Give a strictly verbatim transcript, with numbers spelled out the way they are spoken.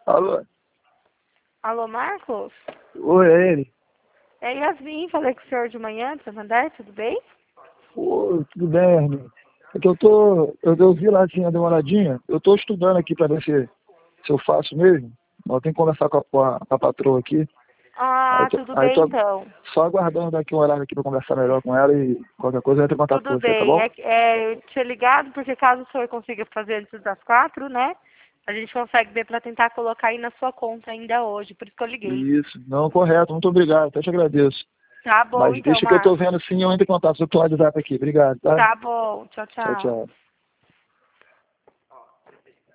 Alô? Alô, Marcos? Oi, é ele? É Yasmin, falei com o senhor de manhã, do Santander, tudo bem? Oi, tudo bem, Hermínio? É que eu tô, eu, eu vi lá, tinha demoradinha, eu tô estudando aqui pra ver se, se eu faço mesmo. Eu tenho que conversar com a, com a, com a patroa aqui. Aí Ah, tô, tudo aí bem tô então. só aguardando daqui um horário aqui pra conversar melhor com ela e qualquer coisa eu entro em contato Tudo com você, tá bem. bom? É, é, eu tinha ligado porque caso o senhor consiga fazer antes das quatro, né? A gente consegue ver para tentar colocar aí na sua conta ainda hoje, por isso que eu liguei. Isso, não, correto, muito obrigado, até te agradeço. Tá bom Mas então, deixa que eu tô Marcos. vendo sim, eu entro em contato, eu tô no WhatsApp aqui, obrigado, tá? Tá bom. Tchau, Tchau, tchau. tchau.